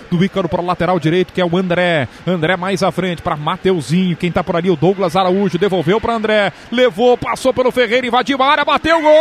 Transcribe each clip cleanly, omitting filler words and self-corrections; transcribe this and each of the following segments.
do Ícaro para o lateral direito, que é o André. André mais à frente para Mateuzinho. Quem tá por ali, o Douglas Araújo. Devolveu para André. Levou, passou pelo Ferreira, invadiu a área, bateu, gol!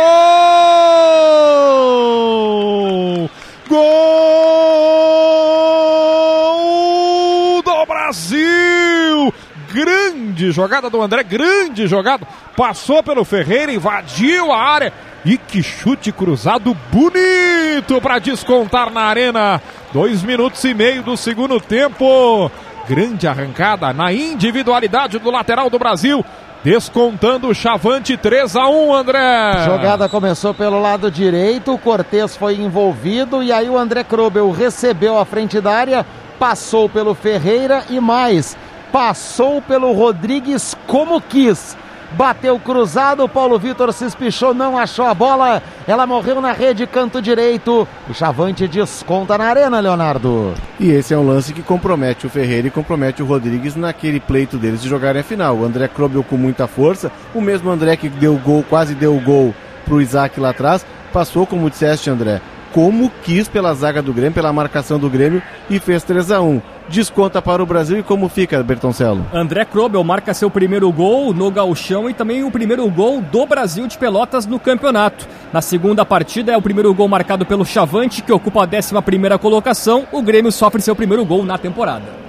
Gol do Brasil! Grande jogada do André, grande jogada. Passou pelo Ferreira, invadiu a área. E que chute cruzado bonito para descontar na Arena. 2 minutos e meio do segundo tempo. Grande arrancada na individualidade do lateral do Brasil. Descontando o Chavante, 3-1, André. A jogada começou pelo lado direito, o Cortez foi envolvido e aí o André Krobel recebeu a frente da área, passou pelo Ferreira e mais, passou pelo Rodrigues como quis. Bateu cruzado, o Paulo Vitor se espichou, não achou a bola, ela morreu na rede, canto direito. O Chavante desconta na Arena, Leonardo. E esse é um lance que compromete o Ferreira e compromete o Rodrigues naquele pleito deles de jogarem a final. O André Krobel com muita força, o mesmo André que deu o gol, quase deu o gol pro Isaac lá atrás, passou, como disseste, André, como quis pela zaga do Grêmio, pela marcação do Grêmio e fez 3-1. Desconta para o Brasil e como fica, Bertoncello? André Krobel marca seu primeiro gol no Gauchão e também o primeiro gol do Brasil de Pelotas no campeonato. Na segunda partida é o primeiro gol marcado pelo Chavante, que ocupa a 11ª colocação. O Grêmio sofre seu primeiro gol na temporada.